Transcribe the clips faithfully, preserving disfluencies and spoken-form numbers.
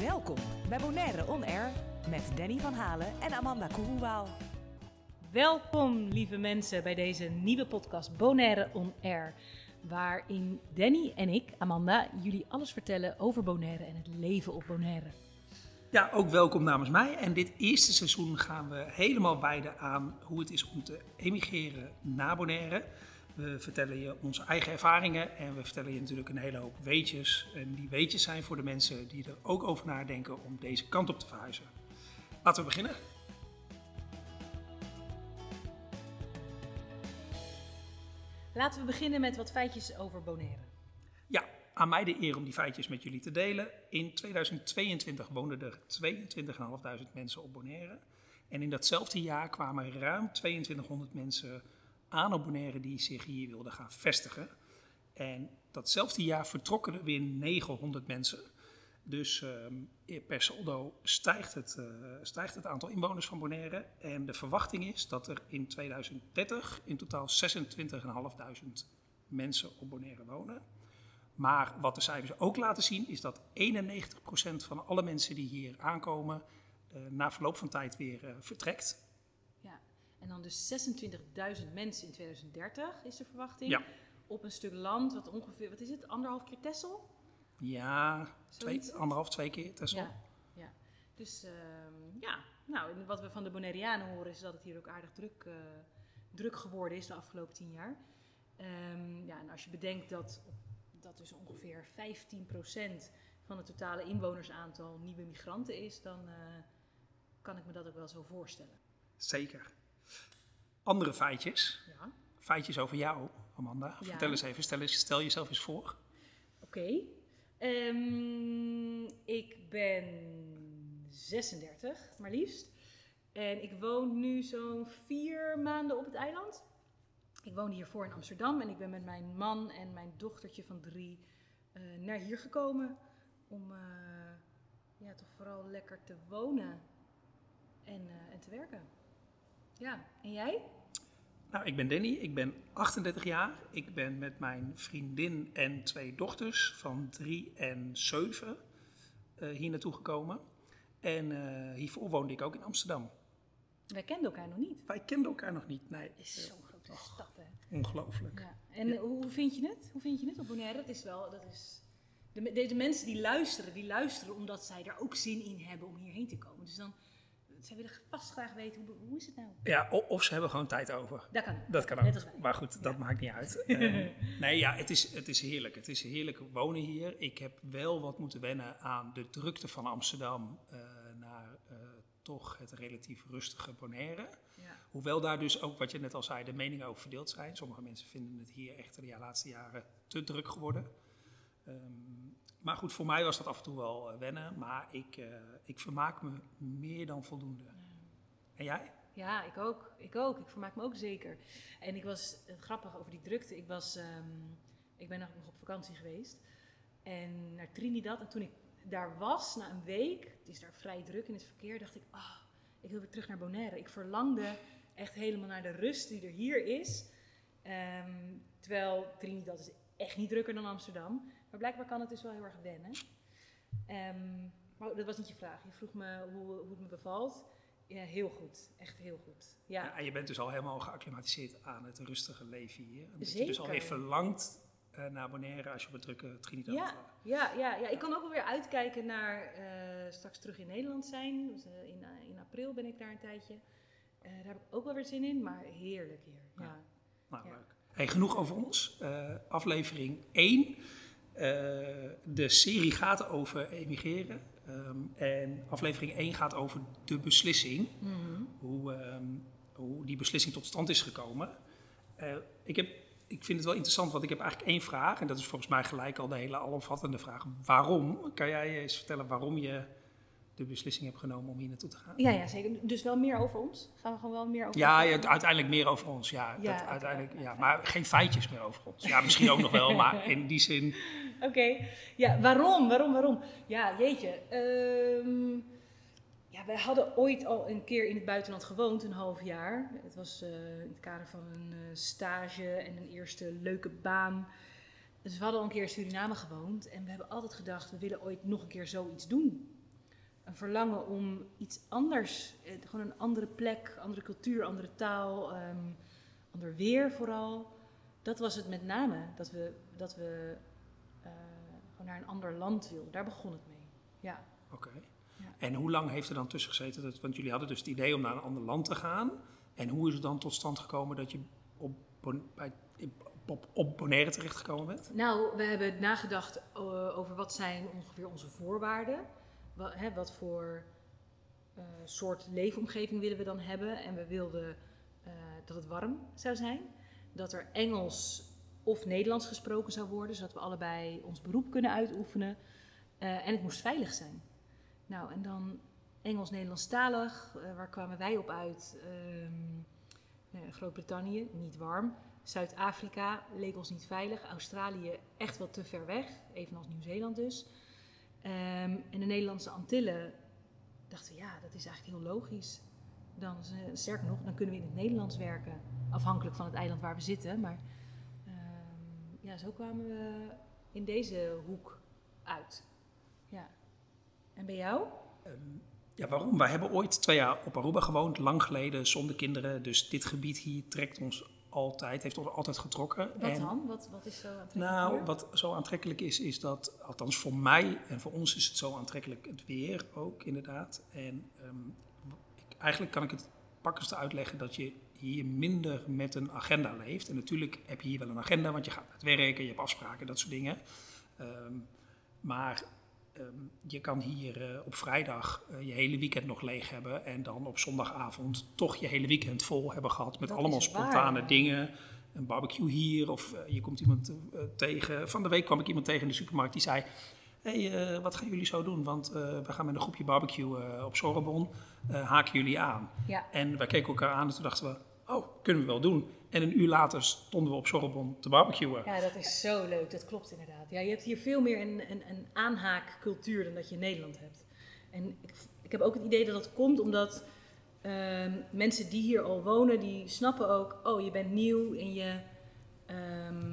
Welkom bij Bonaire On Air met Danny van Halen en Amanda Koehoewaal. Welkom lieve mensen bij deze nieuwe podcast Bonaire On Air. Waarin Danny en ik, Amanda, jullie alles vertellen over Bonaire en het leven op Bonaire. Ja, ook welkom namens mij. En dit eerste seizoen gaan we helemaal wijden aan hoe het is om te emigreren naar Bonaire. We vertellen je onze eigen ervaringen en we vertellen je natuurlijk een hele hoop weetjes. En die weetjes zijn voor de mensen die er ook over nadenken om deze kant op te verhuizen. Laten we beginnen. Laten we beginnen met wat feitjes over Bonaire. Ja, aan mij de eer om die feitjes met jullie te delen. In tweeduizend tweeëntwintig woonden er tweeëntwintigduizend vijfhonderd mensen op Bonaire. En in datzelfde jaar kwamen ruim tweeëntwintighonderd mensen aan op Bonaire die zich hier wilden gaan vestigen. En datzelfde jaar vertrokken er weer negenhonderd mensen. Dus uh, per saldo stijgt het, uh, stijgt het aantal inwoners van Bonaire. En de verwachting is dat er in tweeduizend dertig in totaal zesentwintigduizend vijfhonderd mensen op Bonaire wonen. Maar wat de cijfers ook laten zien is dat eenennegentig procent van alle mensen die hier aankomen uh, na verloop van tijd weer uh, vertrekt. Ja, en dan dus zesentwintigduizend mensen in tweeduizend dertig is de verwachting. Ja. Op een stuk land wat ongeveer, wat is het, anderhalf keer Texel? Ja, twee, anderhalf, twee keer Texel. Ja, ja. Dus uh, ja, nou, wat we van de Bonaireanen horen is dat het hier ook aardig druk, uh, druk geworden is de afgelopen tien jaar. Um, ja, en als je bedenkt dat, dat dus ongeveer vijftien procent van het totale inwonersaantal nieuwe migranten is, dan uh, kan ik me dat ook wel zo voorstellen. Zeker. Andere feitjes. Ja. Feitjes over jou, Amanda. Ja. Vertel eens even, stel, stel jezelf eens voor. Oké. Okay. Um, ik ben zesendertig, maar liefst. En ik woon nu zo'n vier maanden op het eiland. Ik woonde hiervoor in Amsterdam en ik ben met mijn man en mijn dochtertje van drie uh, naar hier gekomen. Om uh, ja, toch vooral lekker te wonen en, uh, en te werken. Ja, en jij? Nou, ik ben Danny, ik ben achtendertig jaar. Ik ben met mijn vriendin en twee dochters van drie en zeven uh, hier naartoe gekomen. En uh, hiervoor woonde ik ook in Amsterdam. Wij kenden elkaar nog niet. Wij kenden elkaar nog niet, nee. Het is zo'n grote oh, stad, hè? Ongelooflijk. Ja. En ja. hoe vind je het? Hoe vind je het op Bonaire? Dat is wel, dat is... De, de, de mensen die luisteren, die luisteren omdat zij er ook zin in hebben om hierheen te komen. Dus dan... Zij willen vast graag weten, hoe, hoe is het nou? Ja, of ze hebben gewoon tijd over. Dat kan. Dat kan ook. Net als wij. Maar goed, dat ja. maakt niet uit. um, nee, ja, het is, het is heerlijk. Het is heerlijk wonen hier. Ik heb wel wat moeten wennen aan de drukte van Amsterdam uh, naar uh, toch het relatief rustige Bonaire. Ja. Hoewel daar dus ook, wat je net al zei, de meningen over verdeeld zijn. Sommige mensen vinden het hier echt de laatste jaren te druk geworden. Um, Maar goed, voor mij was dat af en toe wel uh, wennen. Maar ik, uh, ik vermaak me meer dan voldoende. Ja. En jij? Ja, ik ook. Ik ook. Ik vermaak me ook zeker. En ik was, uh, grappig over die drukte. Ik, was, um, ik ben nog op vakantie geweest. En naar Trinidad. En toen ik daar was, na een week, het is daar vrij druk in het verkeer, dacht ik, ah, oh, ik wil weer terug naar Bonaire. Ik verlangde echt helemaal naar de rust die er hier is. Um, terwijl Trinidad is echt niet drukker dan Amsterdam. Maar blijkbaar kan het dus wel heel erg wennen. Um, maar dat was niet je vraag. Je vroeg me hoe, hoe het me bevalt. Ja, heel goed. Echt heel goed. Ja. Ja, en je bent dus al helemaal geacclimatiseerd aan het rustige leven hier. En dat Zeker. je dus al even verlangt uh, naar Bonaire als je op een drukke Trinidad... Ja, ja, ja, ja, ik kan ook wel weer uitkijken naar uh, straks terug in Nederland zijn. Dus, uh, in, uh, in april ben ik daar een tijdje. Uh, daar heb ik ook wel weer zin in. Maar heerlijk hier. Ja. Ja. Nou, ja. leuk. Hey, genoeg over ons. Uh, aflevering één. Uh, de serie gaat over emigreren. Um, en aflevering één gaat over de beslissing. Mm-hmm. Hoe, um, hoe die beslissing tot stand is gekomen. Uh, ik, heb, ik vind het wel interessant, want ik heb eigenlijk één vraag. En dat is volgens mij gelijk al de hele alomvattende vraag. Waarom? Kan jij eens vertellen waarom je de beslissing hebt genomen om hier naartoe te gaan? Ja, ja, zeker. Dus wel meer over ons? Gaan we gewoon wel meer over Ja, ons? ja, uiteindelijk meer over ons. Ja, ja, dat, okay, uiteindelijk, okay, ja, okay. maar geen feitjes meer over ons. Ja, misschien ook nog wel, maar in die zin... Oké, okay. Ja, waarom, waarom, waarom? Ja, jeetje. Um, ja, wij hadden ooit al een keer in het buitenland gewoond, een half jaar. Het was uh, in het kader van een uh, stage en een eerste leuke baan. Dus we hadden al een keer in Suriname gewoond en we hebben altijd gedacht, we willen ooit nog een keer zoiets doen. een verlangen om iets anders, eh, gewoon een andere plek, andere cultuur, andere taal, um, ander weer vooral. Dat was het met name, dat we, dat we uh, gewoon naar een ander land wilden. Daar begon het mee, ja. Oké. Okay. Ja. En hoe lang heeft er dan tussen gezeten? Dat, want jullie hadden dus het idee om naar een ander land te gaan. En hoe is het dan tot stand gekomen dat je op, bij, op, op Bonaire terechtgekomen bent? Nou, we hebben nagedacht uh, over wat zijn ongeveer onze voorwaarden. Wat, hè, wat voor uh, soort leefomgeving willen we dan hebben. En we wilden uh, dat het warm zou zijn. Dat er Engels of Nederlands gesproken zou worden. Zodat we allebei ons beroep kunnen uitoefenen. Uh, en het moest veilig zijn. Nou, en dan Engels-Nederlandstalig. Uh, waar kwamen wij op uit? Um, uh, Groot-Brittannië, niet warm. Zuid-Afrika leek ons niet veilig. Australië echt wel te ver weg. Evenals Nieuw-Zeeland dus. Um, en de Nederlandse Antillen dachten we, ja, dat is eigenlijk heel logisch. Dan, uh, sterker nog, dan kunnen we in het Nederlands werken. Afhankelijk van het eiland waar we zitten. Maar um, ja, zo kwamen we in deze hoek uit. Ja. En bij jou? Um, ja, waarom? Wij hebben ooit twee jaar op Aruba gewoond, lang geleden, zonder kinderen. Dus dit gebied hier trekt ons altijd, heeft ons altijd getrokken. Wat en, dan? Wat, wat is zo aantrekkelijk? Nou, hier? wat zo aantrekkelijk is, is dat, althans voor mij en voor ons is het zo aantrekkelijk, het weer ook inderdaad. En um, ik, eigenlijk kan ik het pakkendste uitleggen dat je hier minder met een agenda leeft. En natuurlijk heb je hier wel een agenda, want je gaat naar het werken, je hebt afspraken, dat soort dingen. Um, maar um, je kan hier uh, op vrijdag uh, je hele weekend nog leeg hebben en dan op zondagavond toch je hele weekend vol hebben gehad met dat allemaal spontane waar, ja. dingen. Een barbecue hier of uh, je komt iemand uh, tegen. Van de week kwam ik iemand tegen in de supermarkt die zei, hey, uh, wat gaan jullie zo doen? Want uh, we gaan met een groepje barbecue uh, op Sorbonne, uh, haken jullie aan? Ja. En wij keken elkaar aan en toen dachten we, oh, kunnen we wel doen. En een uur later stonden we op Sorbonne te barbecuen. Ja, dat is zo leuk. Dat klopt inderdaad. Ja, je hebt hier veel meer een, een, een aanhaakcultuur dan dat je in Nederland hebt. En ik, ik heb ook het idee dat dat komt omdat uh, mensen die hier al wonen, die snappen ook, oh, je bent nieuw en je, um,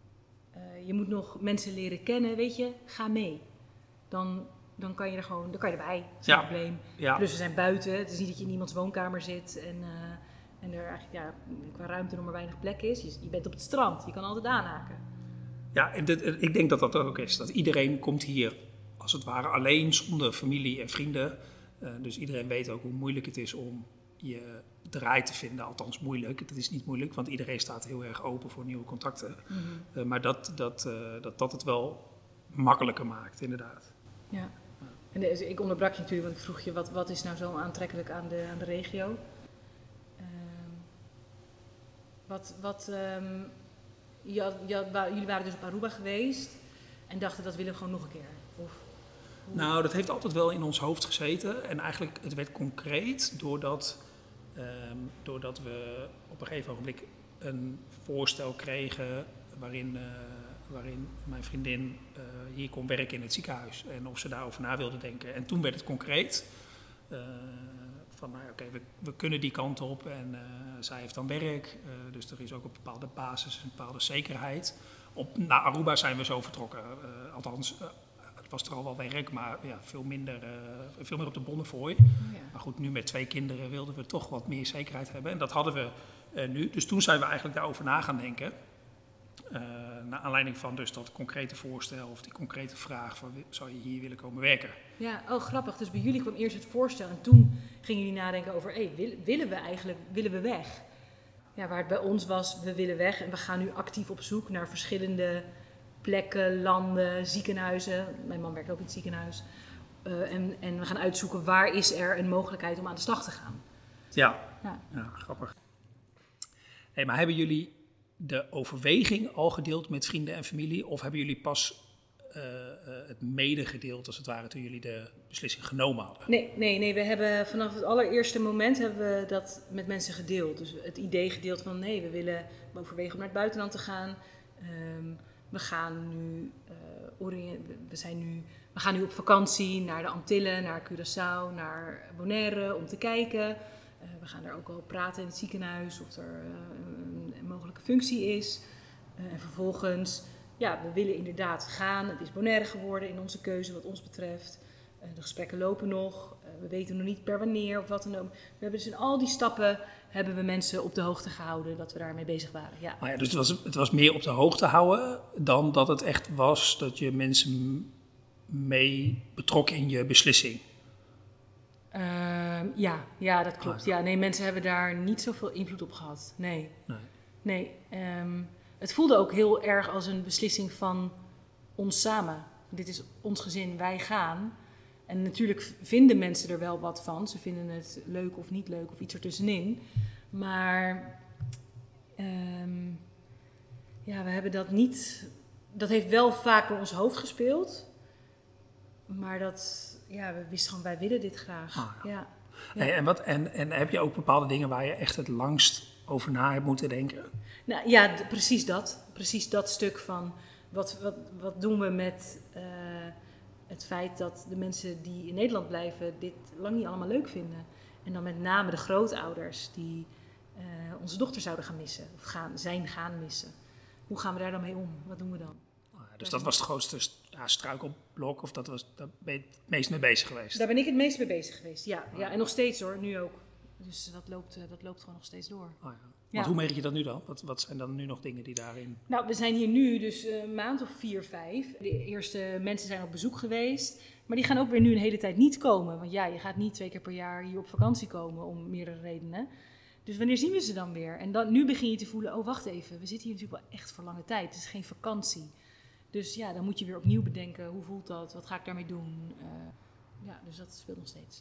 uh, je moet nog mensen leren kennen, weet je, ga mee. Dan, dan kan je er gewoon, dan kan je erbij, dat is geen Ja. probleem. Ja. Plus we zijn buiten, het is niet dat je in iemands woonkamer zit en... Uh, En er eigenlijk ja, qua ruimte nog maar weinig plek is. Je, je bent op het strand, je kan altijd aanhaken. Ja, en dit, ik denk dat dat ook is. Dat iedereen komt hier als het ware alleen, zonder familie en vrienden. Uh, dus iedereen weet ook hoe moeilijk het is om je draai te vinden. Althans moeilijk, het is niet moeilijk, want iedereen staat heel erg open voor nieuwe contacten. Mm-hmm. Uh, maar dat dat, uh, dat dat het wel makkelijker maakt, inderdaad. Ja. En de, ik onderbrak je natuurlijk, want ik vroeg je, wat, wat is nou zo aantrekkelijk aan de, aan de regio? Wat, wat, um, je had, je had, jullie waren dus op Aruba geweest en dachten dat willen we gewoon nog een keer? Of, nou, dat heeft altijd wel in ons hoofd gezeten. En eigenlijk, het werd concreet doordat, um, doordat we op een gegeven ogenblik een voorstel kregen waarin, uh, waarin mijn vriendin uh, hier kon werken in het ziekenhuis. En of ze daarover na wilde denken. En toen werd het concreet. Uh, Van, nou, oké, we, we kunnen die kant op en uh, zij heeft dan werk. Uh, dus er is ook een bepaalde basis, een bepaalde zekerheid. Op, naar Aruba zijn we zo vertrokken. Uh, althans, uh, het was er al wel werk, maar ja, veel, minder, uh, veel meer op de Bonnefoy. Oh ja. Maar goed, nu met twee kinderen wilden we toch wat meer zekerheid hebben. En dat hadden we uh, nu. Dus toen zijn we eigenlijk daarover na gaan denken. Uh, naar aanleiding van dus dat concrete voorstel of die concrete vraag van zou je hier willen komen werken? Ja, oh grappig. Dus bij jullie kwam eerst het voorstel en toen gingen jullie nadenken over, hey, wil, willen we eigenlijk, willen we weg? Ja, waar het bij ons was, we willen weg en we gaan nu actief op zoek naar verschillende plekken, landen, ziekenhuizen. Mijn man werkt ook in het ziekenhuis. Uh, en, en we gaan uitzoeken waar is er een mogelijkheid om aan de slag te gaan. Ja, ja. ja grappig. Hey, maar hebben jullie de overweging al gedeeld met vrienden en familie? Of hebben jullie pas uh, uh, het medegedeeld, als het ware, toen jullie de beslissing genomen hadden? Nee, nee, nee, we hebben vanaf het allereerste moment hebben we dat met mensen gedeeld. Dus het idee gedeeld van nee, we willen overwegen om naar het buitenland te gaan. Um, we gaan nu, uh, orient, we zijn nu, we gaan nu op vakantie naar de Antillen, naar Curaçao, naar Bonaire om te kijken. Uh, we gaan daar ook al praten in het ziekenhuis of er uh, een, een mogelijke functie is. Uh, en vervolgens, ja, we willen inderdaad gaan. Het is Bonaire geworden in onze keuze wat ons betreft. de gesprekken lopen nog, uh, we weten nog niet per wanneer of wat dan ook. We hebben dus in al die stappen hebben we mensen op de hoogte gehouden dat we daarmee bezig waren. Ja. Oh ja, dus het was, het was meer op de hoogte houden dan dat het echt was dat je mensen mee betrok in je beslissing. Uh, ja, ja, dat klopt. Ah, ja, nee, mensen hebben daar niet zoveel invloed op gehad. Nee. Nee. Nee. Um, het voelde ook heel erg als een beslissing van ons samen. Dit is ons gezin, wij gaan. En natuurlijk vinden mensen er wel wat van. Ze vinden het leuk of niet leuk of iets ertussenin. Maar um, ja, we hebben dat niet... Dat heeft wel vaak door ons hoofd gespeeld. Maar dat... Ja, we wisten gewoon, wij willen dit graag. Ah, ja. Ja. Ja. Hey, en, wat, en, en heb je ook bepaalde dingen waar je echt het langst over na hebt moeten denken? Nou ja, d- precies dat. Precies dat stuk van... Wat, wat, wat doen we met uh, het feit dat de mensen die in Nederland blijven dit lang niet allemaal leuk vinden. En dan met name de grootouders die uh, onze dochter zouden gaan missen. Of gaan, zijn gaan missen. Hoe gaan we daar dan mee om? Wat doen we dan? Dus dat was het grootste ja, struikelblok, of dat was, daar ben je het meest mee bezig geweest? Daar ben ik het meest mee bezig geweest, ja. ja en nog steeds hoor, nu ook. Dus dat loopt, dat loopt gewoon nog steeds door. Oh ja. Ja. Want hoe merk je dat nu dan? Wat, wat zijn dan nu nog dingen die daarin... Nou, we zijn hier nu dus een maand of vier, vijf. De eerste mensen zijn op bezoek geweest. Maar die gaan ook weer nu een hele tijd niet komen. Want ja, je gaat niet twee keer per jaar hier op vakantie komen om meerdere redenen. Dus wanneer zien we ze dan weer? En dan, nu begin je te voelen, oh wacht even, we zitten hier natuurlijk wel echt voor lange tijd. Het is geen vakantie. Dus ja, dan moet je weer opnieuw bedenken, hoe voelt dat? Wat ga ik daarmee doen? Uh, ja, dus dat speelt nog steeds.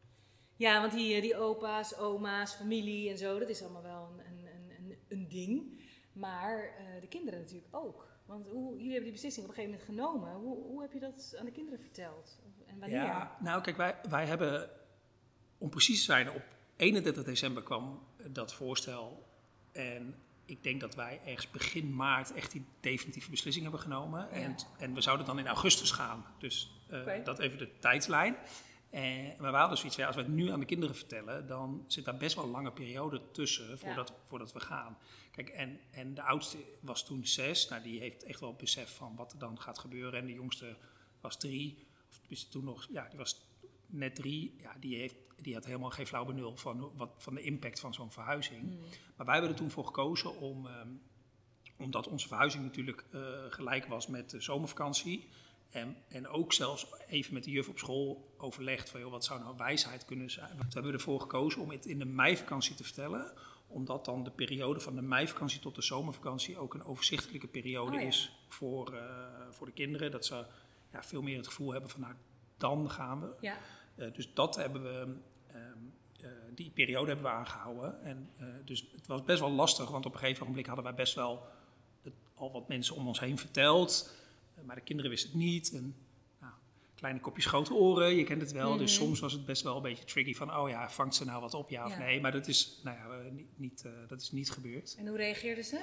Ja, want die, die opa's, oma's, familie en zo, dat is allemaal wel een, een, een, een ding. Maar uh, de kinderen natuurlijk ook. Want hoe, jullie hebben die beslissing op een gegeven moment genomen. Hoe, hoe heb je dat aan de kinderen verteld? En wanneer? Ja, nou kijk, wij, wij hebben, om precies te zijn, op eenendertig december kwam dat voorstel. En ik denk dat wij ergens begin maart echt die definitieve beslissing hebben genomen. Ja. En, en we zouden dan in augustus gaan. Dus uh, okay. Dat even de tijdslijn. En, maar we hadden zoiets van, ja, als we het nu aan de kinderen vertellen, dan zit daar best wel een lange periode tussen voordat, ja. voordat we gaan. Kijk, en, en de oudste was toen zes. Nou, die heeft echt wel besef van wat er dan gaat gebeuren. En de jongste was drie. Of dus toen nog, ja, die was net drie. Ja, die heeft... Die had helemaal geen flauw benul van, wat, van de impact van zo'n verhuizing. Mm. Maar wij hebben er toen voor gekozen om, um, omdat onze verhuizing natuurlijk uh, gelijk was met de zomervakantie. En, en ook zelfs even met de juf op school overlegd van, joh, wat zou nou wijsheid kunnen zijn. Toen hebben we ervoor gekozen om het in de meivakantie te vertellen. Omdat dan de periode van de meivakantie tot de zomervakantie ook een overzichtelijke periode oh, ja. is voor, uh, voor de kinderen. Dat ze ja, veel meer het gevoel hebben van, nou, dan gaan we. Ja. Uh, dus dat hebben we, uh, uh, die periode hebben we aangehouden. En, uh, dus het was best wel lastig, want op een gegeven moment hadden wij best wel het, al wat mensen om ons heen verteld. Uh, maar de kinderen wisten het niet. En, nou, kleine kopjes grote oren, je kent het wel. Mm-hmm. Dus soms was het best wel een beetje tricky van, oh ja, vangt ze nou wat op, ja of ja. nee. Maar dat is, nou ja, niet, niet, uh, dat is niet gebeurd. En hoe reageerden ze?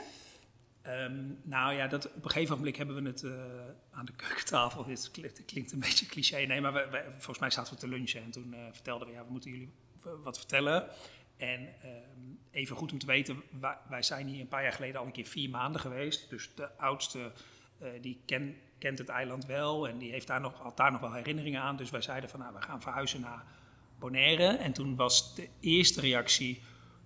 Um, nou ja, dat, op een gegeven moment hebben we het uh, aan de keukentafel. Dit klinkt, klinkt een beetje cliché. Nee, maar we, we, volgens mij zaten we te lunchen en toen uh, vertelden we, ja, we moeten jullie wat vertellen. En um, even goed om te weten, wij, wij zijn hier een paar jaar geleden al een keer vier maanden geweest. Dus de oudste, uh, die ken, kent het eiland wel en die heeft daar nog, had daar nog wel herinneringen aan. Dus wij zeiden van, nou, we gaan verhuizen naar Bonaire. En toen was de eerste reactie,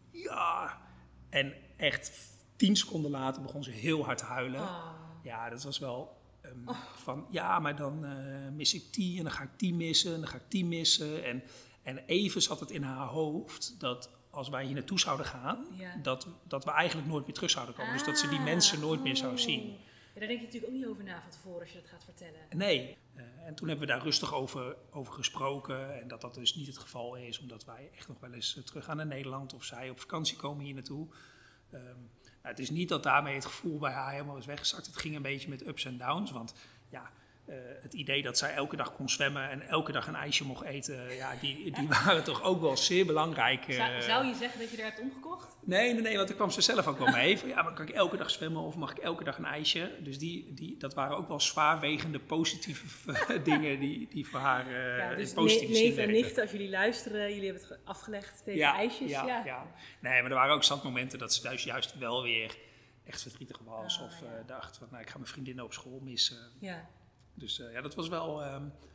ja, en echt... Tien seconden later begon ze heel hard te huilen. Oh. Ja, dat was wel um, oh. van, ja, maar dan uh, mis ik die en dan ga ik die missen en dan ga ik die missen. En, en even zat het in haar hoofd dat als wij hier naartoe zouden gaan, ja. dat, dat we eigenlijk nooit meer terug zouden komen. Ah. Dus dat ze die mensen nooit oh. meer zou zien. Ja, daar denk je natuurlijk ook niet over na van tevoren als je dat gaat vertellen. Nee, uh, en toen hebben we daar rustig over, over gesproken. En dat dat dus niet het geval is, omdat wij echt nog wel eens uh, terug gaan naar Nederland of zij op vakantie komen hier naartoe. Um, Nou, het is niet dat daarmee het gevoel bij haar helemaal is weggezakt. Het ging een beetje met ups en downs. Want ja, uh, het idee dat zij elke dag kon zwemmen en elke dag een ijsje mocht eten, ja, die, die waren toch ook wel zeer belangrijk. Uh. Zou, zou je zeggen dat je er hebt omgekocht? Nee, nee, nee, want daar kwam ze zelf ook wel mee. Van, ja, maar kan ik elke dag zwemmen of mag ik elke dag een ijsje? Dus die, die, dat waren ook wel zwaarwegende positieve uh, dingen die, die voor haar uh, ja, dus positief ne- neef en nicht, als jullie luisteren, jullie hebben het afgelegd tegen ja, ijsjes. Ja, ja. ja, nee, maar er waren ook zandmomenten dat ze juist, juist wel weer echt verdrietig was. Oh, of uh, ja. dacht van, nou, ik ga mijn vriendinnen op school missen. Ja. Dus uh, ja, dat was wel... Um,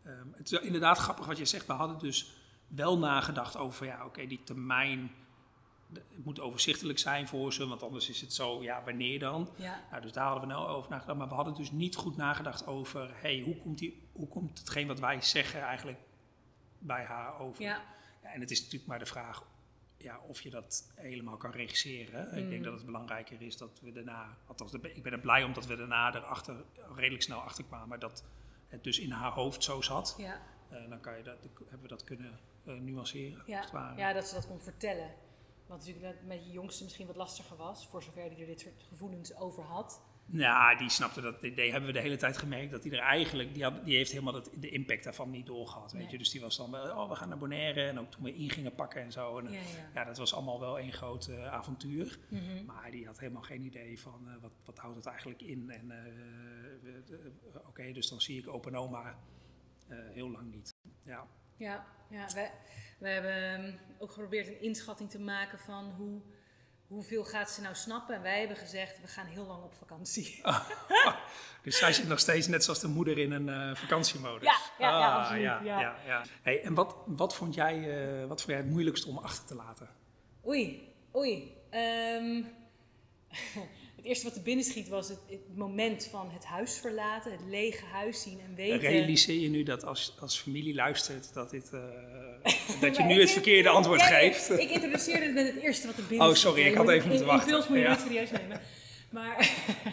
um, het is inderdaad grappig wat je zegt. We hadden dus wel nagedacht over, ja, oké, okay, die termijn, het moet overzichtelijk zijn voor ze, want anders is het zo, ja, wanneer dan? Ja. Nou, dus daar hadden we nou over nagedacht. Maar we hadden dus niet goed nagedacht over, hey, hoe komt, die, hoe komt hetgeen wat wij zeggen eigenlijk bij haar over? Ja. Ja, en het is natuurlijk maar de vraag, ja, of je dat helemaal kan regisseren. Mm. Ik denk dat het belangrijker is dat we daarna, althans ik ben er blij om dat we daarna erachter redelijk snel achter kwamen dat het dus in haar hoofd zo zat. Ja. Uh, dan kan je dat, hebben we dat kunnen uh, nuanceren. Ja. Als het ware. Ja, dat ze dat kon vertellen. Wat natuurlijk met je jongste misschien wat lastiger was, voor zover die er dit soort gevoelens over had. Ja, die snapte dat. Die hebben we de hele tijd gemerkt dat hij er eigenlijk, die, had, die heeft helemaal dat, de impact daarvan niet doorgehad. Weet nee. je? Dus die was dan wel, oh, we gaan naar Bonaire. En ook toen we in gingen pakken en zo. En, ja, ja. ja, dat was allemaal wel een groot uh, avontuur. Mm-hmm. Maar die had helemaal geen idee van uh, wat, wat houdt het eigenlijk in. En uh, uh, oké, okay, dus dan zie ik opa en oma uh, heel lang niet. Ja, ja, ja wij, wij hebben ook geprobeerd een inschatting te maken van hoe... Hoeveel gaat ze nou snappen? En wij hebben gezegd, we gaan heel lang op vakantie. Oh, oh. Dus zij zit nog steeds net zoals de moeder in een uh, vakantiemodus. Ja, ja, ah, ja, absoluut. Ja, ja. Ja, ja. Hey, en wat, wat, vond jij, uh, wat vond jij het moeilijkste om achter te laten? Oei, oei. Um, het eerste wat er binnen schiet was het, het moment van het huis verlaten. Het lege huis zien en weten... Realiseer je nu dat als, als familie luistert, dat, dit, uh, dat je nu het verkeerde antwoord ja, geeft? Ik, ik introduceerde het met het eerste wat er binnen Oh, sorry, schiet. ik had even moeten wachten. Impuls moet je ja. nooit serieus nemen. Maar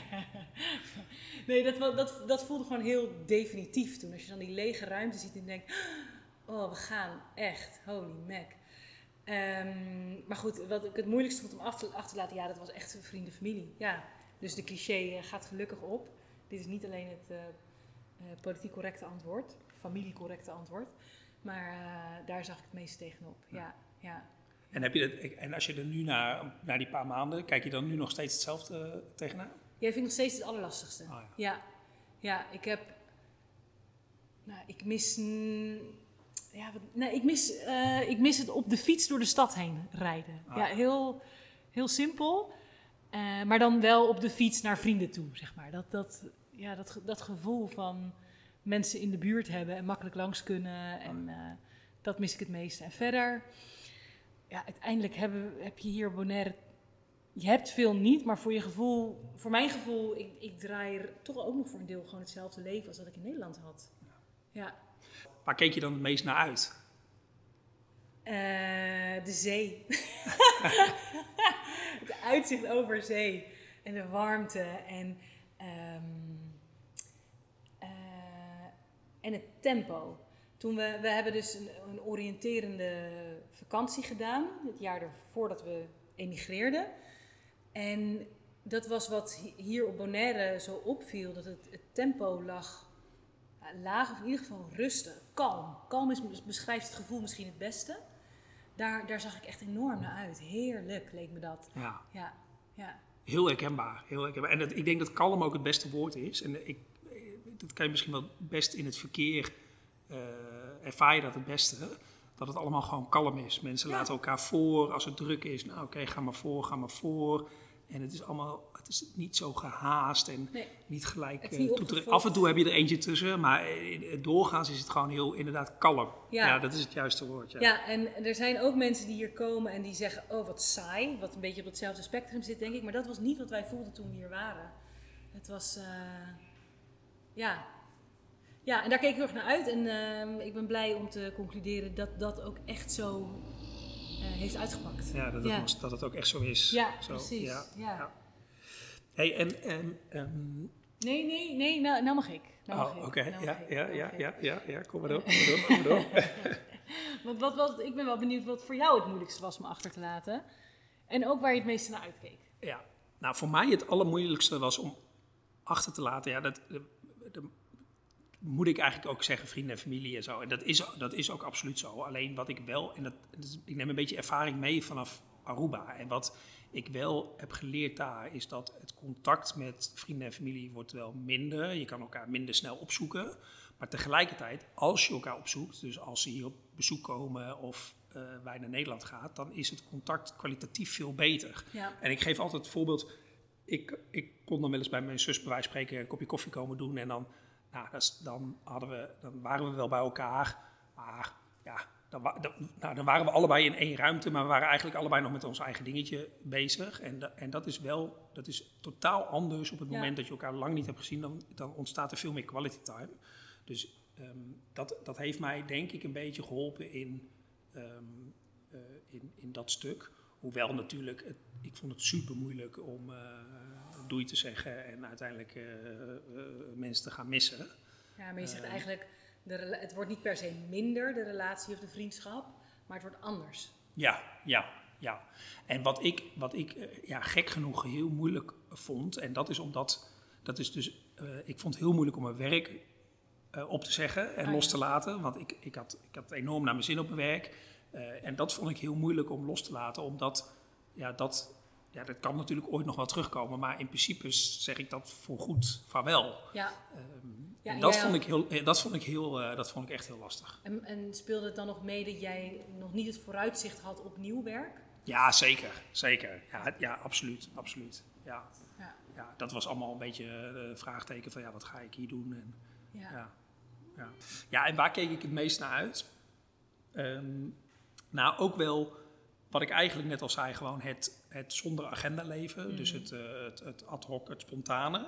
nee, dat, dat, dat voelde gewoon heel definitief toen. Als je dan die lege ruimte ziet en denkt, oh, we gaan echt, holy mac. Um, maar goed, wat ik het moeilijkste vond om af te, af te laten, ja, dat was echt vrienden, familie. Ja, dus de cliché uh, gaat gelukkig op. Dit is niet alleen het uh, uh, politiek correcte antwoord, familiecorrecte antwoord, maar uh, daar zag ik het meest tegenop. Ja, ja. ja. En, heb je dat, en als je er nu naar, naar die paar maanden, kijk je dan nu nog steeds hetzelfde uh, tegenaan? Ja, vind ik nog steeds het allerlastigste. Oh, ja. ja, ja, ik heb, nou, ik mis. N- Ja, wat, nee, ik, mis, uh, ik mis het op de fiets door de stad heen rijden. Ah. Ja, heel, heel simpel. Uh, maar dan wel op de fiets naar vrienden toe, zeg maar. Dat, dat, ja, dat, dat gevoel van mensen in de buurt hebben en makkelijk langs kunnen. En uh, dat mis ik het meeste. En verder, ja, uiteindelijk hebben, heb je hier op Bonaire... Je hebt veel niet, maar voor je gevoel... Voor mijn gevoel, ik, ik draai er toch ook nog voor een deel gewoon hetzelfde leven als dat ik in Nederland had. Ja. Waar keek je dan het meest naar uit? Uh, de zee. Het uitzicht over zee. En de warmte. En, um, uh, en het tempo. Toen we, we hebben dus een, een oriënterende vakantie gedaan. Het jaar ervoor dat we emigreerden. En dat was wat hier op Bonaire zo opviel. Dat het, het tempo lag... laag of in ieder geval rustig, kalm. Kalm is, beschrijft het gevoel misschien het beste. Daar, daar zag ik echt enorm naar uit. Heerlijk leek me dat. Ja. Ja, ja. Heel herkenbaar. Heel herkenbaar. En dat, ik denk dat kalm ook het beste woord is. En ik, dat kan je misschien wel best in het verkeer uh, ervaar je dat het beste. Dat het allemaal gewoon kalm is. Mensen ja. laten elkaar voor. Als het druk is, nou oké, okay, ga maar voor, ga maar voor. En het is allemaal, het is niet zo gehaast en nee, niet gelijk. Uh, niet af en toe heb je er eentje tussen, maar uh, doorgaans is het gewoon heel inderdaad kalm. Ja, ja dat is het juiste woord. Ja. ja, en er zijn ook mensen die hier komen en die zeggen, oh wat saai, wat een beetje op hetzelfde spectrum zit, denk ik. Maar dat was niet wat wij voelden toen we hier waren. Het was, uh, ja. Ja, en daar keek ik heel erg naar uit. En uh, ik ben blij om te concluderen dat dat ook echt zo... Uh, heeft uitgepakt. Ja, dat het, ja. Moest, dat het ook echt zo is. Ja, zo, precies. Ja. Ja. Ja. Hey, en, en, um... Nee, nee, nee, nou, nou mag ik. Nou oh, oké. Okay. Nou ja, ja, ja, ja, ja, ja, kom maar door, kom maar door, kom maar door. wat, wat, wat, ik ben wel benieuwd wat voor jou het moeilijkste was om achter te laten. En ook waar je het meeste naar uitkeek. Ja, nou voor mij het allermoeilijkste was om achter te laten. Ja, dat... De, de, moet ik eigenlijk ook zeggen, vrienden en familie en zo. En dat is, dat is ook absoluut zo. Alleen wat ik wel, en dat, dat, ik neem een beetje ervaring mee vanaf Aruba. En wat ik wel heb geleerd daar, is dat het contact met vrienden en familie wordt wel minder. Je kan elkaar minder snel opzoeken. Maar tegelijkertijd, als je elkaar opzoekt, dus als ze hier op bezoek komen of uh, wij naar Nederland gaan, dan is het contact kwalitatief veel beter. Ja. En ik geef altijd het voorbeeld, ik, ik kon dan wel eens bij mijn zus bij wijze van spreken een kopje koffie komen doen en dan nou, dat is, dan, hadden we, dan waren we wel bij elkaar. Maar ja, dan, wa- dan, nou, dan waren we allebei in één ruimte, maar we waren eigenlijk allebei nog met ons eigen dingetje bezig. En, da- en dat is wel, dat is totaal anders op het Ja. moment dat je elkaar lang niet hebt gezien. Dan, dan ontstaat er veel meer quality time. Dus um, dat, dat heeft mij denk ik een beetje geholpen in, um, uh, in, in dat stuk. Hoewel natuurlijk, het, ik vond het super moeilijk om uh, doei te zeggen en uiteindelijk uh, uh, mensen te gaan missen. Ja, maar je zegt Uh, eigenlijk, de rela- het wordt niet per se minder, de relatie of de vriendschap, maar het wordt anders. Ja, ja, ja. En wat ik, wat ik uh, ja, gek genoeg heel moeilijk vond, en dat is omdat, dat is dus, uh, ik vond het heel moeilijk om mijn werk uh, op te zeggen en Ah, los ja. te laten. Want ik, ik, had, ik had enorm naar mijn zin op mijn werk. Uh, en dat vond ik heel moeilijk om los te laten, omdat ja, dat, ja, dat kan natuurlijk ooit nog wel terugkomen. Maar in principe zeg ik dat voor goed vaarwel. Ja. Um, Ja, en en dat jij vond, ook. ik heel, eh, dat, vond ik heel, uh, dat vond ik echt heel lastig. En, en speelde het dan nog mee dat jij nog niet het vooruitzicht had op nieuw werk? Ja, zeker. Zeker. Ja, ja absoluut. absoluut. Ja. Ja. Ja, dat was allemaal een beetje een vraagteken van ja, wat ga ik hier doen? En, Ja. ja. Ja. ja, en waar keek ik het meest naar uit? Um, nou, ook wel wat ik eigenlijk net al zei, gewoon het, het zonder agenda leven. Mm-hmm. Dus het, uh, het, het ad hoc, het spontane.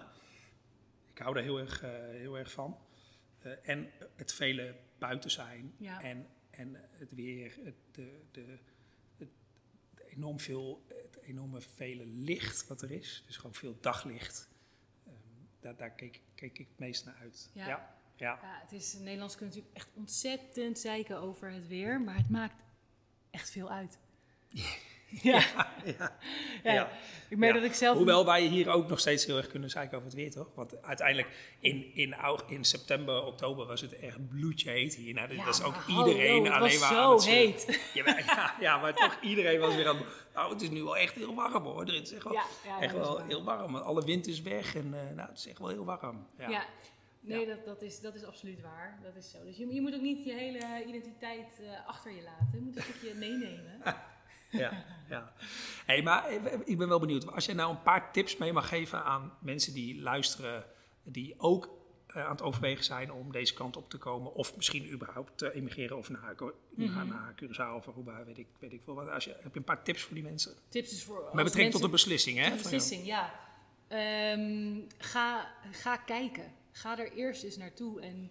Ik hou daar heel erg, uh, heel erg van. Uh, en het vele buiten zijn. Ja. En, en het weer, het, de, de, het, enorm veel, het enorme vele licht wat er is. Dus gewoon veel daglicht. Um, daar daar keek, keek ik het meest naar uit. Ja. Ja. Ja. Ja, het is, Nederlands kunnen natuurlijk echt ontzettend zeiken over het weer, maar het maakt echt veel uit. Ja, ja. Ja. ja. Ja. Ik merk Ja. dat ik zelf... Hoewel wij hier ook nog steeds heel erg kunnen zeiken over het weer, toch? Want uiteindelijk in, in, aug- in september, oktober was het echt bloedje heet hier. Nou, dat Ja, is ook maar iedereen hallo, het alleen was maar zo aan het zeuren. heet. Ja, maar, ja, ja, maar toch iedereen was weer aan het... Nou, het is nu wel echt heel warm hoor. Het is echt wel, Ja, ja, echt dat is wel waar. heel warm. Want alle wind is weg en uh, nou, het is echt wel heel warm. Ja. Ja. Nee, Ja. Dat, dat, is, dat is absoluut waar. Dat is zo. Dus je, je moet ook niet je hele identiteit uh, achter je laten. Je moet een stukje meenemen. Ja, ja. Hey, maar ik ben wel benieuwd. Als jij nou een paar tips mee mag geven aan mensen die luisteren, die ook uh, aan het overwegen zijn om deze kant op te komen, of misschien überhaupt te emigreren of naar, Mm-hmm. naar, naar Curaçao of Aruba, weet ik, weet ik veel wat. Als je, heb je een paar tips voor die mensen? Tips is voor... Met betrekking tot de beslissing, hè? De beslissing, ja. Um, ga, ga kijken. Ga er eerst eens naartoe en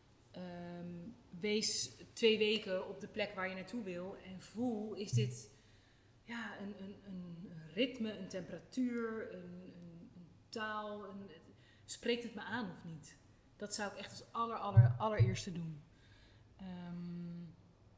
um, wees twee weken op de plek waar je naartoe wil. En voel, is dit ja, een, een, een ritme, een temperatuur, een, een, een taal? Een, spreekt het me aan of niet? Dat zou ik echt als aller, aller, allereerste doen. Um,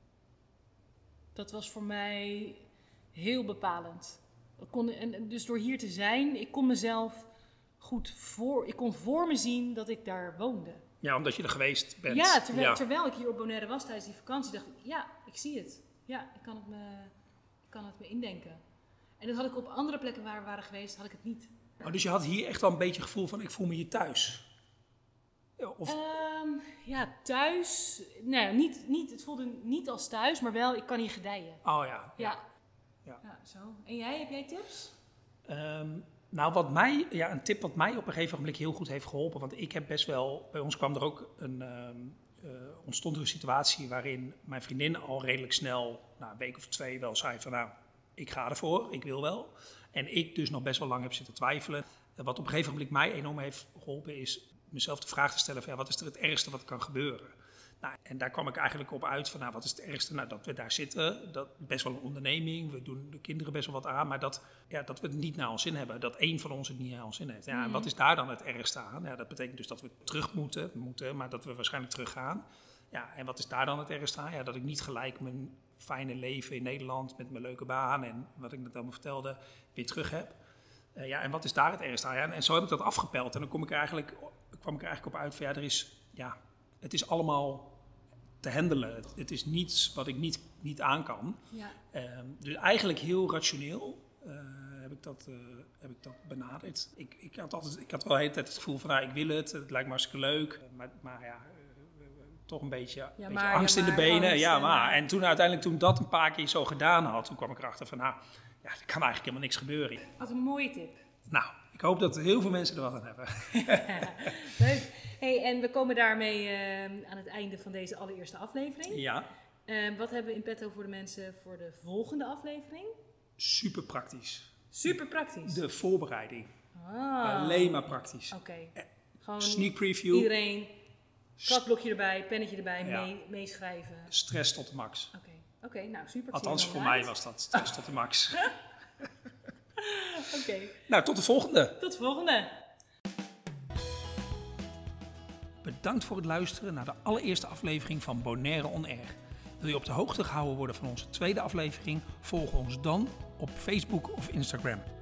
dat was voor mij heel bepalend. Ik kon, en dus door hier te zijn, ik kon mezelf goed voor, ik kon voor me zien dat ik daar woonde. Ja, omdat je er geweest bent. Ja, terwijl, ja. terwijl ik hier op Bonaire was tijdens die vakantie, dacht ik, ja, ik zie het. Ja, ik kan het me, ik kan het me indenken. En dat had ik op andere plekken waar we waren geweest, had ik het niet. Oh, dus je had hier echt wel een beetje het gevoel van, ik voel me hier thuis. Of... Um, ja, thuis, nee, niet, niet, het voelde niet als thuis, maar wel, ik kan hier gedijen. Oh ja. Ja. Ja. Ja, zo. En jij, heb jij tips? Um, nou, wat mij, ja, een tip wat mij op een gegeven moment heel goed heeft geholpen. Want ik heb best wel, bij ons kwam er ook een, um, uh, ontstond er een situatie waarin mijn vriendin al redelijk snel, na een week of twee, wel zei van nou, ik ga ervoor, ik wil wel. En ik dus nog best wel lang heb zitten twijfelen. Uh, wat op een gegeven moment mij enorm heeft geholpen is mezelf de vraag te stellen van ja, wat is er het ergste wat kan gebeuren? Nou, en daar kwam ik eigenlijk op uit van, nou, wat is het ergste? Nou, dat we daar zitten, dat best wel een onderneming, we doen de kinderen best wel wat aan, maar dat, ja, dat we het niet naar ons zin hebben, dat één van ons het niet naar ons zin heeft. Ja, en wat is daar dan het ergste aan? Ja, dat betekent dus dat we terug moeten, moeten, maar dat we waarschijnlijk terug gaan. Ja, en wat is daar dan het ergste aan? Ja, dat ik niet gelijk mijn fijne leven in Nederland met mijn leuke baan en wat ik net allemaal vertelde, weer terug heb. Uh, ja, en wat is daar het ergste aan? Ja, en, en zo heb ik dat afgepeld en dan kom ik er eigenlijk, kwam ik er eigenlijk op uit van ja, er is, ja, het is allemaal te handelen. Het, het is niets wat ik niet, niet aan kan. Ja. Um, dus eigenlijk heel rationeel uh, heb, ik dat, uh, heb ik dat benaderd. Ik, ik, had altijd, ik had wel de hele tijd het gevoel van, nou, ik wil het, het lijkt me hartstikke leuk. Maar, maar ja, uh, toch een beetje, ja, beetje maar, angst ja, in de maar, benen. angst, ja, en, maar. En toen uiteindelijk, toen dat een paar keer zo gedaan had, toen kwam ik erachter van, nou, ja, er kan eigenlijk helemaal niks gebeuren. Wat een mooie tip. Nou, ik hoop dat heel veel mensen er wat aan hebben. Leuk. Hey, en we komen daarmee uh, aan het einde van deze allereerste aflevering. Ja. Uh, wat hebben we in petto voor de mensen voor de volgende aflevering? Super praktisch. Super praktisch? De voorbereiding. Ah. Alleen maar praktisch. Oké. Okay. Gewoon sneak preview. Iedereen, kladblokje erbij, pennetje erbij, ja. mee, meeschrijven. Stress tot de max. Oké, okay. okay, nou super. Althans, voor mij was dat stress tot de max. Oké. Okay. Nou, tot de volgende. Tot de volgende. Bedankt voor het luisteren naar de allereerste aflevering van Bonaire On Air. Wil je op de hoogte gehouden worden van onze tweede aflevering? Volg ons dan op Facebook of Instagram.